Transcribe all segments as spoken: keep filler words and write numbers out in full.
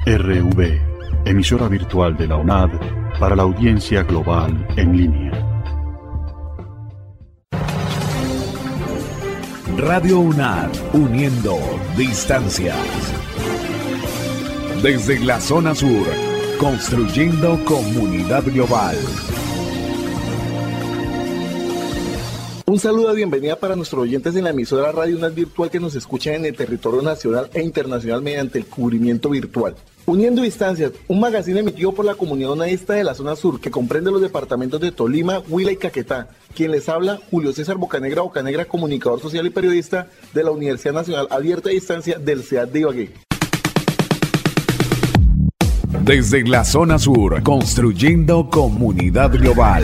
R V, emisora virtual de la UNAD para la audiencia global en línea. Radio UNAD, uniendo distancias. Desde la zona sur, construyendo comunidad global. Un saludo de bienvenida para nuestros oyentes en la emisora Radio UNAD Virtual que nos escuchan en el territorio nacional e internacional mediante el cubrimiento virtual. Uniendo Distancias, un magazine emitido por la comunidad unadista de la zona sur que comprende los departamentos de Tolima, Huila y Caquetá. Quien les habla, Julio César Bocanegra Bocanegra, comunicador social y periodista de la Universidad Nacional Abierta a Distancia del C E A D de Ibagué. Desde la zona sur, construyendo comunidad global.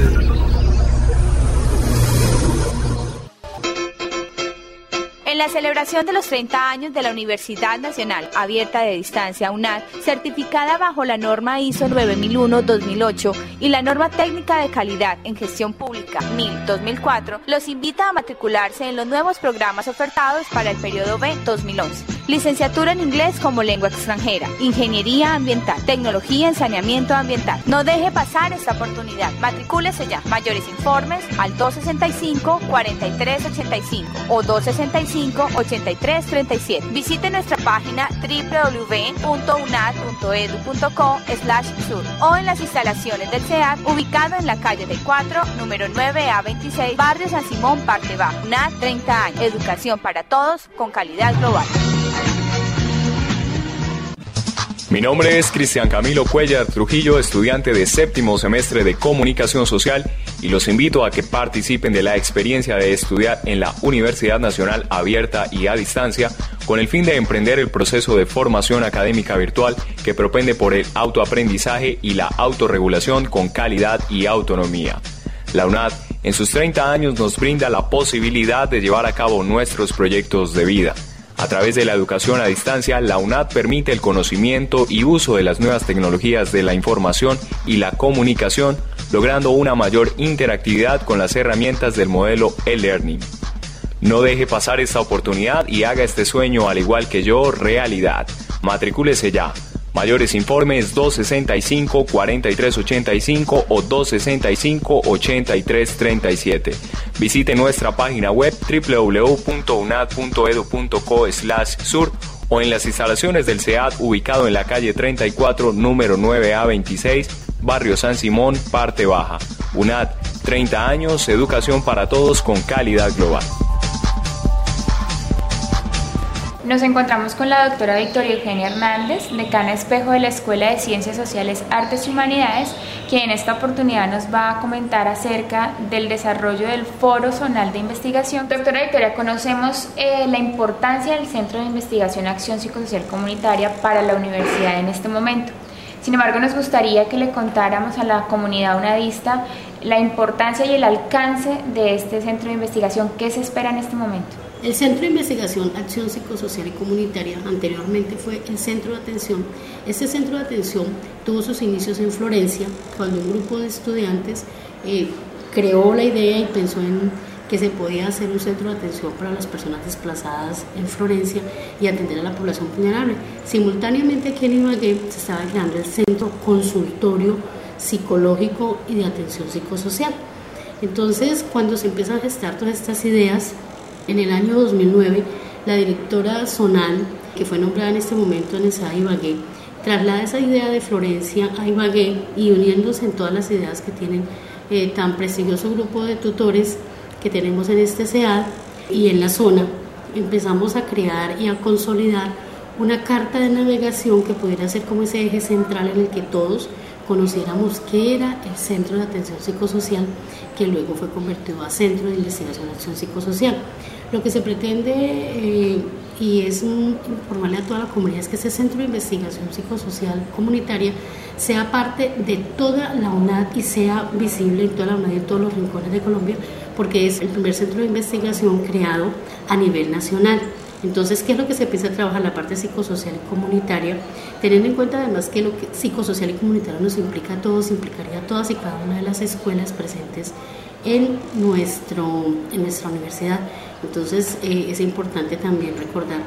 En la celebración de los treinta años de la Universidad Nacional Abierta de Distancia UNAD, certificada bajo la norma I S O nueve mil uno dos mil ocho y la norma técnica de calidad en gestión pública mil dos mil cuatro, los invita a matricularse en los nuevos programas ofertados para el periodo B dos mil once. Licenciatura en inglés como lengua extranjera, ingeniería ambiental, tecnología en saneamiento ambiental. No deje pasar esta oportunidad. Matricúlese ya. Mayores informes al dos sesenta y cinco, cuarenta y tres ochenta y cinco o dos sesenta y cinco, ochenta y tres treinta y siete. Visite nuestra página doble u doble u doble u punto unad punto edu punto co slash sur o en las instalaciones del C E A D ubicado en la calle de cuatro, número nueve A veintiséis, barrio San Simón, parte baja. UNAD, treinta años. Educación para todos con calidad global. Mi nombre es Cristian Camilo Cuellar Trujillo, estudiante de séptimo semestre de Comunicación Social, y los invito a que participen de la experiencia de estudiar en la Universidad Nacional Abierta y a Distancia con el fin de emprender el proceso de formación académica virtual que propende por el autoaprendizaje y la autorregulación con calidad y autonomía. La UNAD, en sus treinta años, nos brinda la posibilidad de llevar a cabo nuestros proyectos de vida. A través de la educación a distancia, la UNAD permite el conocimiento y uso de las nuevas tecnologías de la información y la comunicación, logrando una mayor interactividad con las herramientas del modelo e-learning. No deje pasar esta oportunidad y haga este sueño, al igual que yo, realidad. Matricúlese ya. Mayores informes dos sesenta y cinco, cuarenta y tres ochenta y cinco o dos sesenta y cinco, ochenta y tres treinta y siete. Visite nuestra página web doble u doble u doble u punto unad punto edu punto co slash sur o en las instalaciones del C E A D ubicado en la calle treinta y cuatro, número nueve A veintiséis, barrio San Simón, parte baja. UNAD, treinta años, educación para todos con calidad global. Nos encontramos con la doctora Victoria Eugenia Hernández, decana espejo de la Escuela de Ciencias Sociales, Artes y Humanidades, quien en esta oportunidad nos va a comentar acerca del desarrollo del Foro Zonal de Investigación. Doctora Victoria, conocemos eh, la importancia del Centro de Investigación Acción Psicosocial Comunitaria para la universidad en este momento. Sin embargo, nos gustaría que le contáramos a la comunidad unadista la importancia y el alcance de este centro de investigación. ¿Qué se espera en este momento? El Centro de Investigación Acción Psicosocial y Comunitaria anteriormente fue el Centro de Atención. Este Centro de Atención tuvo sus inicios en Florencia, cuando un grupo de estudiantes eh, creó la idea y pensó en que se podía hacer un centro de atención para las personas desplazadas en Florencia y atender a la población vulnerable. Simultáneamente aquí en Ibagué se estaba creando el Centro Consultorio Psicológico y de Atención Psicosocial. Entonces, cuando se empiezan a gestar todas estas ideas, en el año dos mil nueve, la directora zonal, que fue nombrada en este momento en el C E A de Ibagué, traslada esa idea de Florencia a Ibagué y uniéndose en todas las ideas que tienen eh, tan prestigioso grupo de tutores que tenemos en este C E A D y en la zona, empezamos a crear y a consolidar una carta de navegación que pudiera ser como ese eje central en el que todos conociéramos qué era el Centro de Atención Psicosocial, que luego fue convertido a Centro de Investigación de Acción Psicosocial. Lo que se pretende, eh, y es un, informarle a toda la comunidad, es que ese Centro de Investigación Psicosocial Comunitaria sea parte de toda la UNAD y sea visible en toda la UNAD y en todos los rincones de Colombia, porque es el primer centro de investigación creado a nivel nacional. Entonces, ¿qué es lo que se empieza a trabajar? La parte psicosocial y comunitaria, teniendo en cuenta además que lo que psicosocial y comunitario nos implica a todos, implicaría a todas y cada una de las escuelas presentes en, nuestro, en nuestra universidad. Entonces, eh, es importante también recordar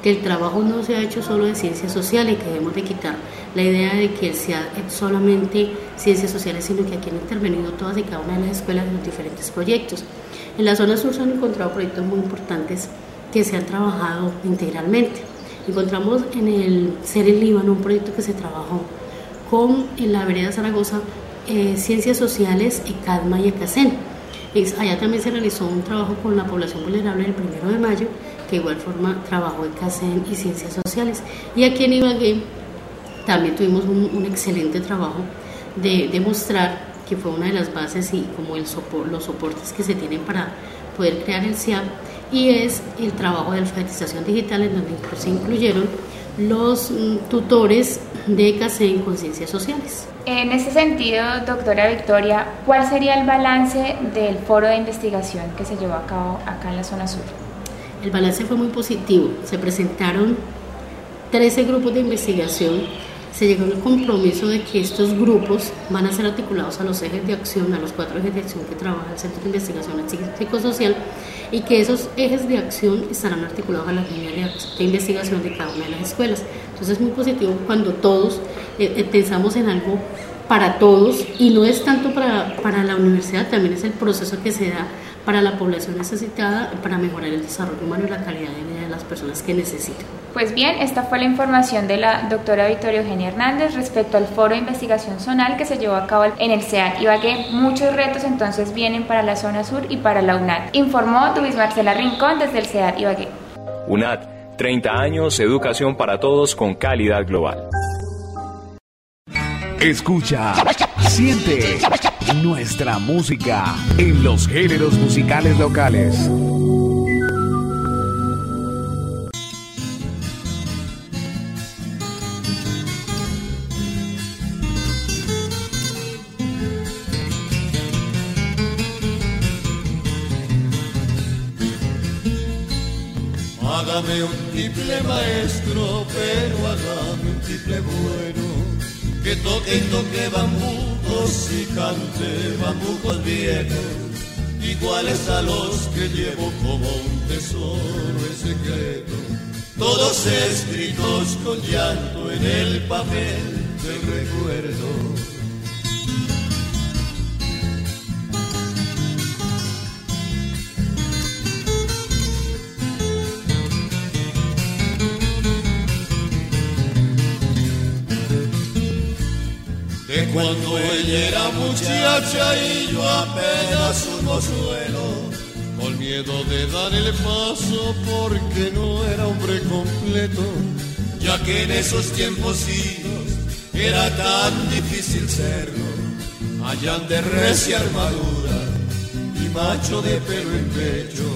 que el trabajo no se ha hecho solo de ciencias sociales, que debemos de quitar la idea de que sea solamente ciencias sociales, sino que aquí han intervenido todas y cada una de las escuelas en los diferentes proyectos. En la zona sur se han encontrado proyectos muy importantes que se han trabajado integralmente. Encontramos en el Ser el Líbano un proyecto que se trabajó con en la vereda Zaragoza, eh, Ciencias Sociales, ECADMA y ECACEN. Es, allá también se realizó un trabajo con la población vulnerable el primero de mayo, que de igual forma trabajó ECACEN y Ciencias Sociales. Y aquí en Ibagué también tuvimos un, un excelente trabajo de demostrar que fue una de las bases y como el sopor, los soportes que se tienen para poder crear el C I A P, y es el trabajo de alfabetización digital, en donde se incluyeron los mm, tutores de ECACEN con Ciencias Sociales. En ese sentido, doctora Victoria, ¿cuál sería el balance del foro de investigación que se llevó a cabo acá en la zona sur? El balance fue muy positivo. Se presentaron trece grupos de investigación. Se llegó al compromiso de que estos grupos van a ser articulados a los ejes de acción, a los cuatro ejes de acción que trabaja el Centro de Investigación Psicosocial, y que esos ejes de acción estarán articulados a las líneas de investigación de cada una de las escuelas. Entonces es muy positivo cuando todos eh, pensamos en algo para todos, y no es tanto para, para la universidad, también es el proceso que se da para la población necesitada, para mejorar el desarrollo humano y la calidad de vida de las personas que necesitan. Pues bien, esta fue la información de la doctora Victoria Eugenia Hernández respecto al foro de investigación zonal que se llevó a cabo en el C E A D Ibagué. Muchos retos entonces vienen para la zona sur y para la UNAD. Informó Luis Marcela Rincón desde el C E A D Ibagué. UNAD, treinta años, educación para todos con calidad global. Escucha, siente nuestra música en los géneros musicales locales. Hágame un tiple maestro, pero hágame un tiple bueno, que toque y toque bambucos y cante bambucos viejos, iguales a los que llevo como un tesoro en secreto, todos escritos con llanto en el papel del recuerdo. De cuando ella era muchacha y yo apenas un mozuelo, con miedo de dar el paso porque no era hombre completo, ya que en esos tiempos era tan difícil serlo, hallan de recia armadura y macho de pelo en pecho.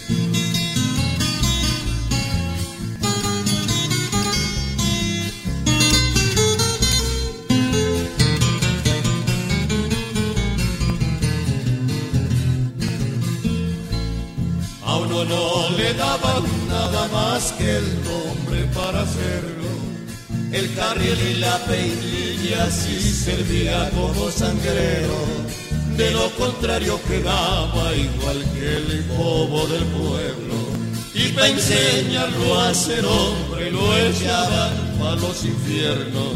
No le daban nada más que el nombre para hacerlo, el carriel y la peinilla sí servía como sangrero, de lo contrario quedaba igual que el bobo del pueblo, y para enseñarlo a ser hombre lo echaban a los infiernos.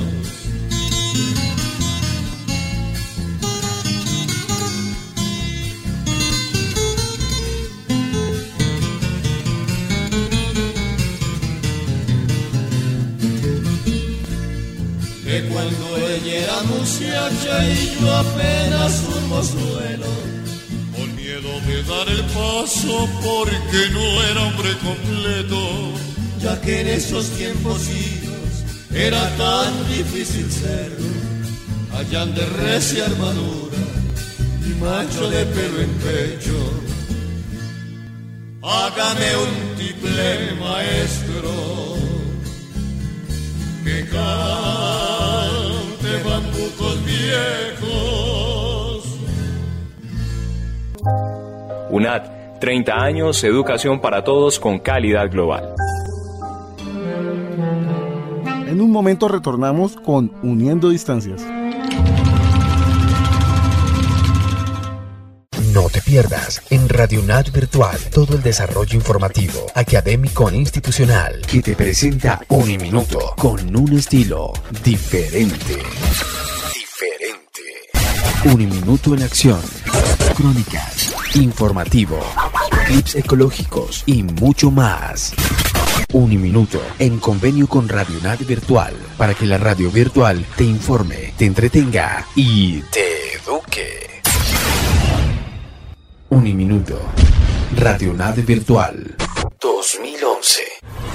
Que cuando ella era muchacha y yo apenas un mozuelo, con miedo de dar el paso porque no era hombre completo, ya que en esos tiempos era tan difícil serlo, hallan de recia armadura y macho de pelo en pecho. Hágame un tiple maestro, que cante bambucos viejos. UNAD, treinta años, educación para todos con calidad global. En un momento retornamos con Uniendo Distancias. No te pierdas pierdas en Radio UNAD Virtual todo el desarrollo informativo, académico e institucional que te presenta Uniminuto con un estilo diferente. Diferente. Uniminuto en acción. Crónicas, informativo, clips ecológicos y mucho más. Uniminuto en convenio con Radio UNAD Virtual para que la radio virtual te informe, te entretenga y te eduque. Uniminuto. Radio UNAD Virtual dos mil once.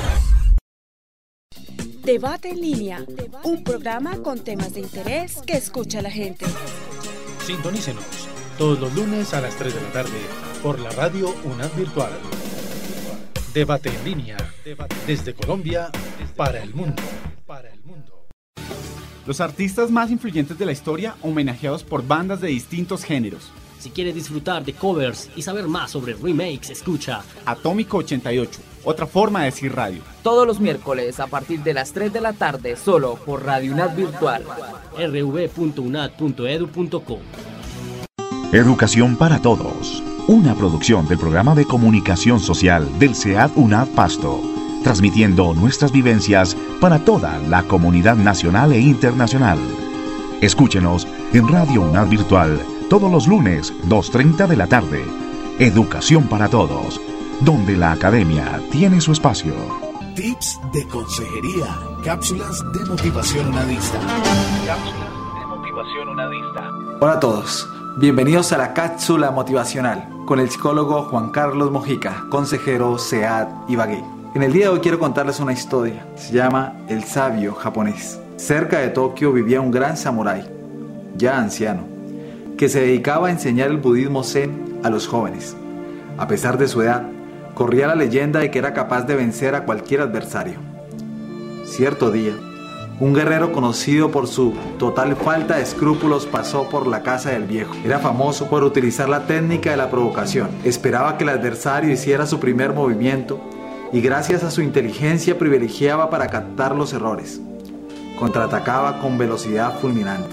Debate en línea, un programa con temas de interés que escucha la gente. Sintonícenos todos los lunes a las tres de la tarde por la radio UNAD Virtual. Debate en línea, desde Colombia para el mundo. Los artistas más influyentes de la historia homenajeados por bandas de distintos géneros. Si quieres disfrutar de covers y saber más sobre remakes, escucha Atómico ochenta y ocho, otra forma de decir radio. Todos los miércoles a partir de las tres de la tarde, solo por Radio UNAD Virtual. erre ve punto unad punto edu punto co. Educación para Todos, una producción del programa de comunicación social del SEAD UNAD Pasto, transmitiendo nuestras vivencias para toda la comunidad nacional e internacional. Escúchenos en Radio UNAD Virtual todos los lunes, dos y treinta de la tarde. Educación para Todos, donde la academia tiene su espacio. Tips de consejería, cápsulas de motivación unadista. Cápsulas de motivación unadista. Hola a todos, bienvenidos a la cápsula motivacional con el psicólogo Juan Carlos Mojica, consejero SEAD Ibagué. En el día de hoy quiero contarles una historia, se llama El sabio japonés. Cerca de Tokio vivía un gran samurái, ya anciano, que se dedicaba a enseñar el budismo zen a los jóvenes. A pesar de su edad, corría la leyenda de que era capaz de vencer a cualquier adversario. Cierto día, un guerrero conocido por su total falta de escrúpulos pasó por la casa del viejo. Era famoso por utilizar la técnica de la provocación. Esperaba que el adversario hiciera su primer movimiento y gracias a su inteligencia privilegiaba para captar los errores. Contraatacaba con velocidad fulminante.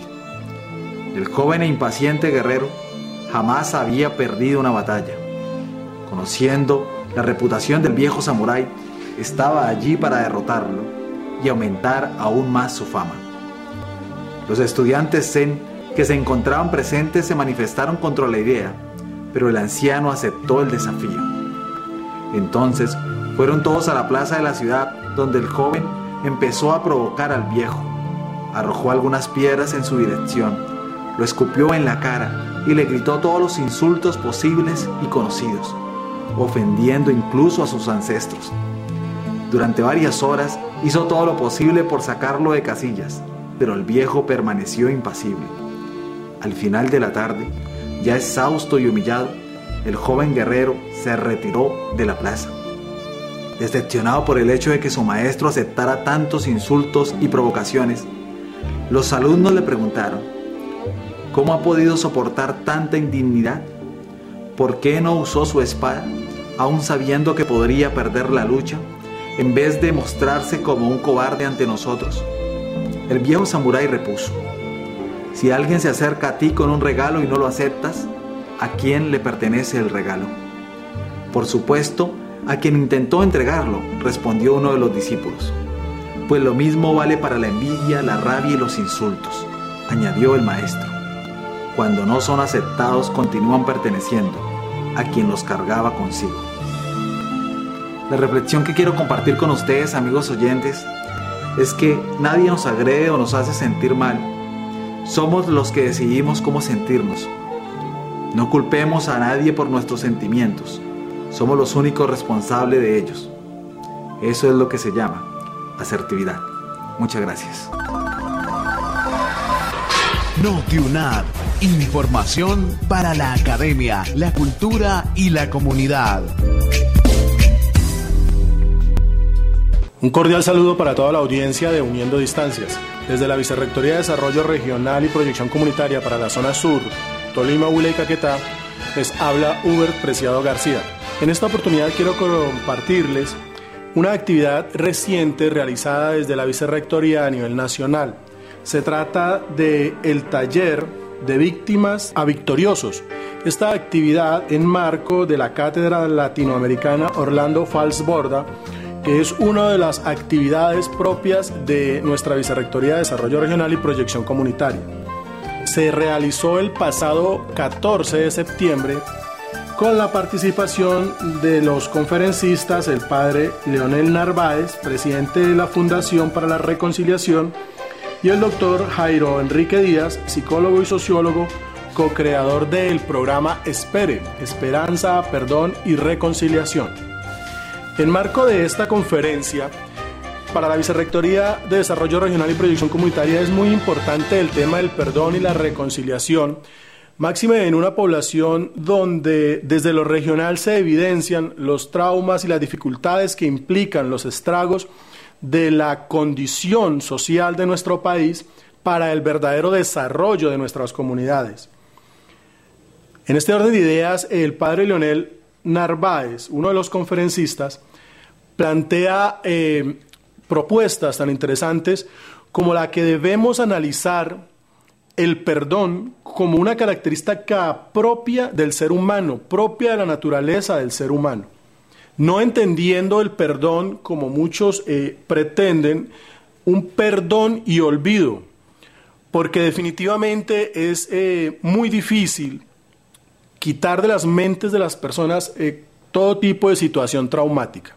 El joven e impaciente guerrero jamás había perdido una batalla. Conociendo la reputación del viejo samurái, estaba allí para derrotarlo y aumentar aún más su fama. Los estudiantes zen que se encontraban presentes se manifestaron contra la idea, pero el anciano aceptó el desafío. Entonces fueron todos a la plaza de la ciudad, donde el joven empezó a provocar al viejo. Arrojó algunas piedras en su dirección, lo escupió en la cara y le gritó todos los insultos posibles y conocidos, ofendiendo incluso a sus ancestros. Durante varias horas hizo todo lo posible por sacarlo de casillas, pero el viejo permaneció impasible. Al final de la tarde, ya exhausto y humillado, el joven guerrero se retiró de la plaza. Decepcionado por el hecho de que su maestro aceptara tantos insultos y provocaciones, los alumnos le preguntaron: ¿cómo ha podido soportar tanta indignidad? ¿Por qué no usó su espada, aun sabiendo que podría perder la lucha, en vez de mostrarse como un cobarde ante nosotros? El viejo samurái repuso: si alguien se acerca a ti con un regalo y no lo aceptas, ¿a quién le pertenece el regalo? Por supuesto, a quien intentó entregarlo, respondió uno de los discípulos. Pues lo mismo vale para la envidia, la rabia y los insultos, añadió el maestro. Cuando no son aceptados, continúan perteneciendo a quien los cargaba consigo. La reflexión que quiero compartir con ustedes, amigos oyentes, es que nadie nos agrede o nos hace sentir mal. Somos los que decidimos cómo sentirnos. No culpemos a nadie por nuestros sentimientos. Somos los únicos responsables de ellos. Eso es lo que se llama asertividad. Muchas gracias. NotiUNAD, información para la academia, la cultura y la comunidad. Un cordial saludo para toda la audiencia de Uniendo Distancias. Desde la Vicerrectoría de Desarrollo Regional y Proyección Comunitaria para la Zona Sur, Tolima, Huila y Caquetá, les habla Hubert Preciado García. En esta oportunidad quiero compartirles una actividad reciente realizada desde la Vicerrectoría a nivel nacional. Se trata del taller de víctimas a victoriosos. Esta actividad en marco de la Cátedra Latinoamericana Orlando Fals Borda, que es una de las actividades propias de nuestra Vicerrectoría de Desarrollo Regional y Proyección Comunitaria. Se realizó el pasado catorce de septiembre con la participación de los conferencistas, el padre Leonel Narváez, presidente de la Fundación para la Reconciliación, y el doctor Jairo Enrique Díaz, psicólogo y sociólogo, co-creador del programa ESPERE, Esperanza, Perdón y Reconciliación. En marco de esta conferencia, para la Vicerrectoría de Desarrollo Regional y Proyección Comunitaria es muy importante el tema del perdón y la reconciliación, máxime en una población donde desde lo regional se evidencian los traumas y las dificultades que implican los estragos de la condición social de nuestro país para el verdadero desarrollo de nuestras comunidades. En este orden de ideas, el padre Leonel Narváez, uno de los conferencistas, plantea eh, propuestas tan interesantes como la que debemos analizar el perdón como una característica propia del ser humano, propia de la naturaleza del ser humano, no entendiendo el perdón como muchos eh, pretenden, un perdón y olvido, porque definitivamente es eh, muy difícil quitar de las mentes de las personas eh, todo tipo de situación traumática.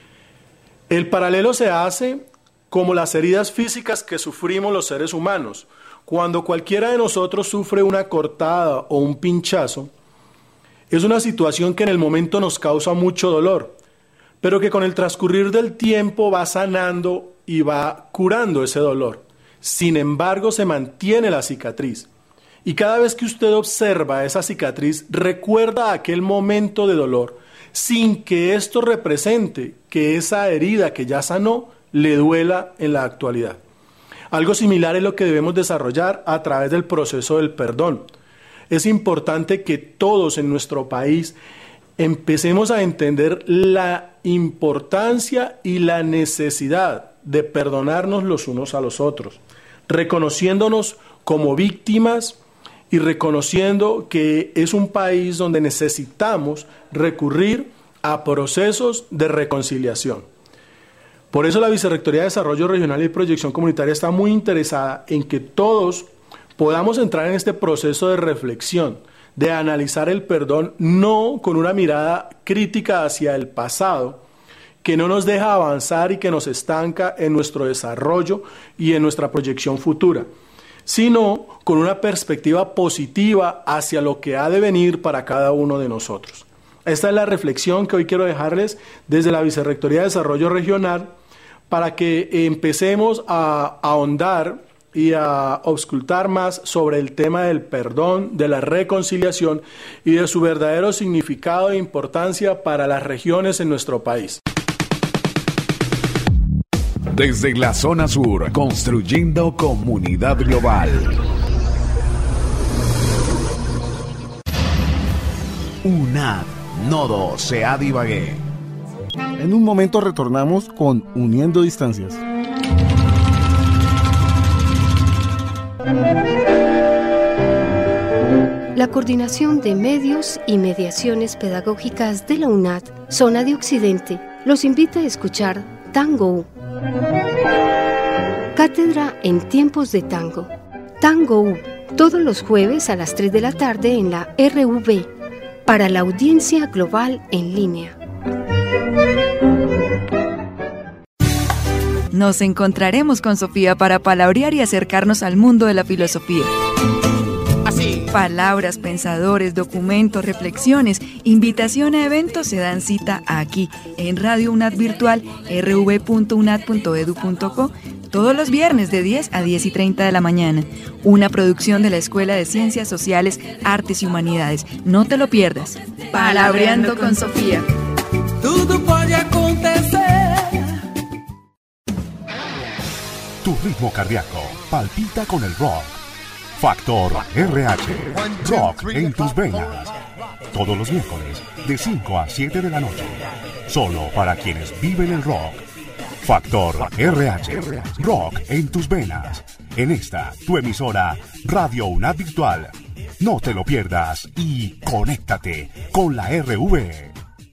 El paralelo se hace como las heridas físicas que sufrimos los seres humanos. Cuando cualquiera de nosotros sufre una cortada o un pinchazo, es una situación que en el momento nos causa mucho dolor, pero que con el transcurrir del tiempo va sanando y va curando ese dolor. Sin embargo, se mantiene la cicatriz. Y cada vez que usted observa esa cicatriz, recuerda aquel momento de dolor, sin que esto represente que esa herida que ya sanó le duela en la actualidad. Algo similar es lo que debemos desarrollar a través del proceso del perdón. Es importante que todos en nuestro país empecemos a entender la importancia y la necesidad de perdonarnos los unos a los otros, reconociéndonos como víctimas y reconociendo que es un país donde necesitamos recurrir a procesos de reconciliación. Por eso la Vicerrectoría de Desarrollo Regional y Proyección Comunitaria está muy interesada en que todos podamos entrar en este proceso de reflexión, de analizar el perdón, no con una mirada crítica hacia el pasado, que no nos deja avanzar y que nos estanca en nuestro desarrollo y en nuestra proyección futura, sino con una perspectiva positiva hacia lo que ha de venir para cada uno de nosotros. Esta es la reflexión que hoy quiero dejarles desde la Vicerrectoría de Desarrollo Regional para que empecemos a ahondar y a auscultar más sobre el tema del perdón, de la reconciliación y de su verdadero significado e importancia para las regiones en nuestro país. Desde la zona sur, construyendo comunidad global. UNAD, Nodo, SEAD Ibagué. En un momento retornamos con Uniendo Distancias. La Coordinación de Medios y Mediaciones Pedagógicas de la UNAD, Zona de Occidente, los invita a escuchar Tango U. Cátedra en tiempos de tango. Tango U, todos los jueves a las tres de la tarde en la R U B, para la audiencia global en línea. Nos encontraremos con Sofía para palabrear y acercarnos al mundo de la filosofía. Así. Palabras, pensadores, documentos, reflexiones, invitación a eventos se dan cita aquí, en Radio UNAD Virtual, r v punto unad punto edu punto co, todos los viernes de diez a diez y treinta de la mañana. Una producción de la Escuela de Ciencias Sociales, Artes y Humanidades. No te lo pierdas. Palabreando con Sofía. Tudo pode acontecer. Tu ritmo cardíaco palpita con el rock. Factor R H, rock en tus venas. Todos los miércoles de cinco a siete de la noche. Solo para quienes viven el rock. Factor R H, rock en tus venas. en esta, tu emisora Radio UNAD Virtual. No te lo pierdas y conéctate con la R V.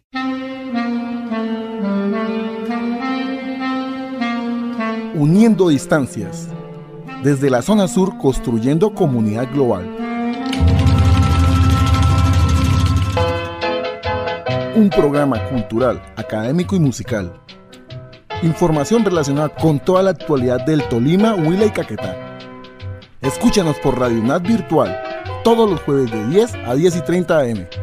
Uniendo distancias. Desde la zona sur, construyendo comunidad global. Un programa cultural, académico y musical. Información relacionada con toda la actualidad del Tolima, Huila y Caquetá. Escúchanos por Radio UNAD Virtual, todos los jueves de diez a diez y treinta a eme.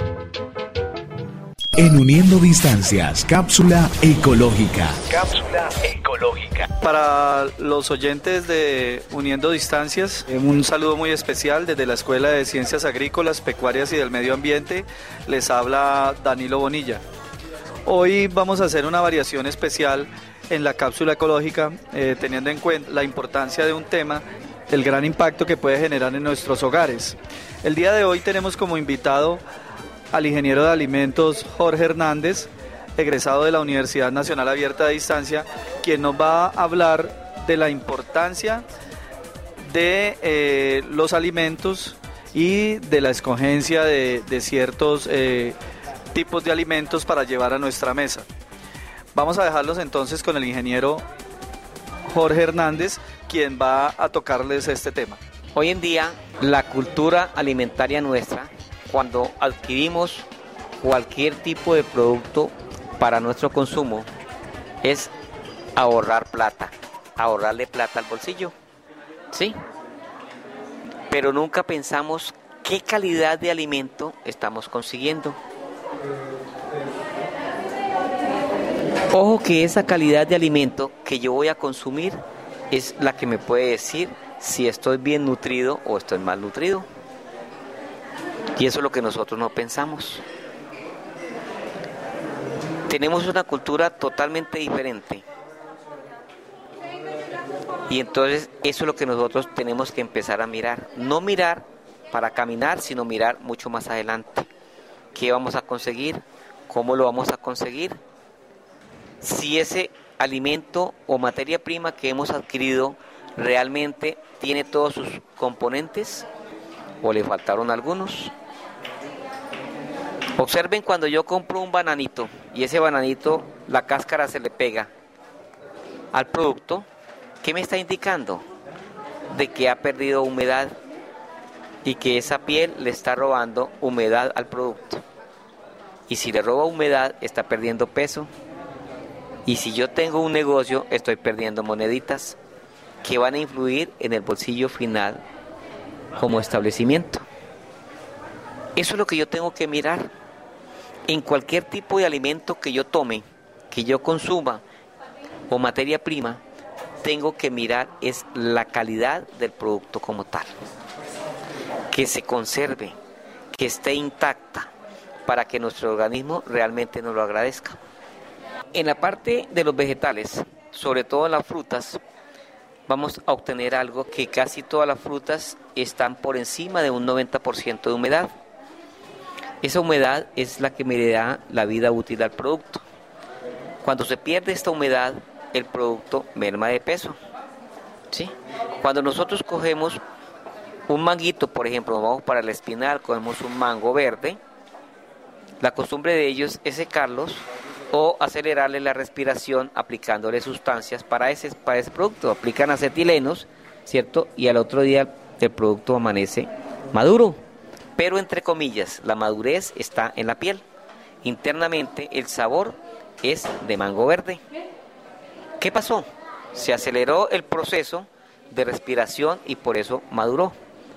En Uniendo Distancias, cápsula ecológica. Cápsula ecológica. Para los oyentes de Uniendo Distancias, un saludo muy especial desde la Escuela de Ciencias Agrícolas, Pecuarias y del Medio Ambiente. Les habla Danilo Bonilla. Hoy vamos a hacer una variación especial en la cápsula ecológica, eh, teniendo en cuenta la importancia de un tema, el gran impacto que puede generar en nuestros hogares. El día de hoy tenemos como invitado al ingeniero de alimentos Jorge Hernández, egresado de la Universidad Nacional Abierta de Distancia, quien nos va a hablar de la importancia de eh, los alimentos y de la escogencia de, de ciertos eh, tipos de alimentos para llevar a nuestra mesa. Vamos a dejarlos entonces con el ingeniero Jorge Hernández, quien va a tocarles este tema. Hoy en día, la cultura alimentaria nuestra, cuando adquirimos cualquier tipo de producto para nuestro consumo, es ahorrar plata, ahorrarle plata al bolsillo, ¿sí? Pero nunca pensamos qué calidad de alimento estamos consiguiendo. Ojo que esa calidad de alimento que yo voy a consumir es la que me puede decir si estoy bien nutrido o estoy mal nutrido. Y eso es lo que nosotros no pensamos. Tenemos una cultura totalmente diferente. Y entonces eso es lo que nosotros tenemos que empezar a mirar. No mirar para caminar, sino mirar mucho más adelante. ¿Qué vamos a conseguir? ¿Cómo lo vamos a conseguir? Si ese alimento o materia prima que hemos adquirido realmente tiene todos sus componentes o le faltaron algunos. Observen cuando yo compro un bananito y ese bananito, la cáscara se le pega al producto, ¿qué me está indicando? De que ha perdido humedad y que esa piel le está robando humedad al producto. Y si le roba humedad, está perdiendo peso. Y si yo tengo un negocio, estoy perdiendo moneditas que van a influir en el bolsillo final como establecimiento. Eso es lo que yo tengo que mirar. En cualquier tipo de alimento que yo tome, que yo consuma o materia prima, tengo que mirar es la calidad del producto como tal. Que se conserve, que esté intacta, para que nuestro organismo realmente nos lo agradezca. En la parte de los vegetales, sobre todo en las frutas, vamos a obtener algo que casi todas las frutas están por encima de un noventa por ciento de humedad. Esa humedad es la que me da la vida útil al producto. Cuando se pierde esta humedad, el producto merma de peso, ¿sí? Cuando nosotros cogemos un manguito, por ejemplo, vamos para el espinal, cogemos un mango verde, la costumbre de ellos es secarlos o acelerarle la respiración aplicándole sustancias para ese, para ese producto. Aplican acetilenos, ¿cierto? Y al otro día el producto amanece maduro. Pero entre comillas, la madurez está en la piel. Internamente el sabor es de mango verde. ¿Qué pasó? Se aceleró el proceso de respiración y por eso maduró.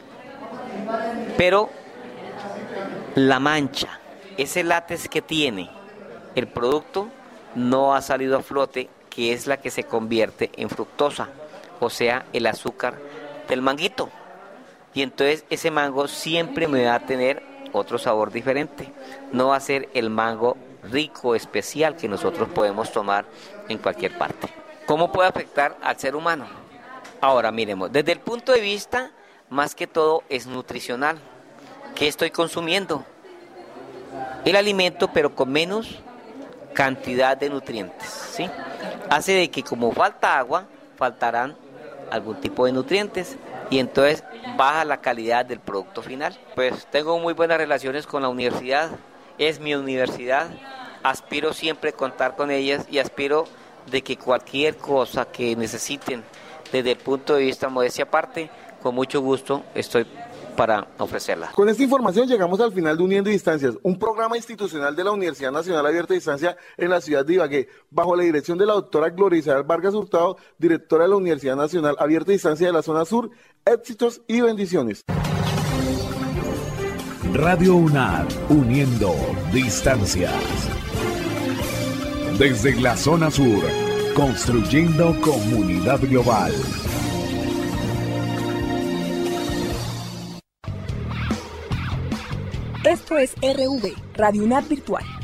Pero la mancha, ese látex que tiene el producto no ha salido a flote, que es la que se convierte en fructosa, o sea, el azúcar del manguito. Y entonces ese mango siempre me va a tener otro sabor diferente. No va a ser el mango rico, especial que nosotros podemos tomar en cualquier parte. ¿Cómo puede afectar al ser humano? Ahora miremos, desde el punto de vista, más que todo es nutricional. ¿Qué estoy consumiendo? El alimento, pero con menos cantidad de nutrientes, ¿sí? Hace de que como falta agua, faltarán algún tipo de nutrientes y entonces baja la calidad del producto final. Pues tengo muy buenas relaciones con la universidad, es mi universidad, aspiro siempre a contar con ellas y aspiro de que cualquier cosa que necesiten desde el punto de vista modestia aparte, con mucho gusto estoy para ofrecerla. Con esta información llegamos al final de Uniendo Distancias, un programa institucional de la Universidad Nacional Abierta a Distancia en la ciudad de Ibagué, bajo la dirección de la doctora Gloria Isabel Vargas Hurtado, directora de la Universidad Nacional Abierta a Distancia de la zona sur. Éxitos y bendiciones. Radio UNAD, uniendo distancias. Desde la zona sur, construyendo comunidad global. Esto es R V, Radio UNAD Virtual.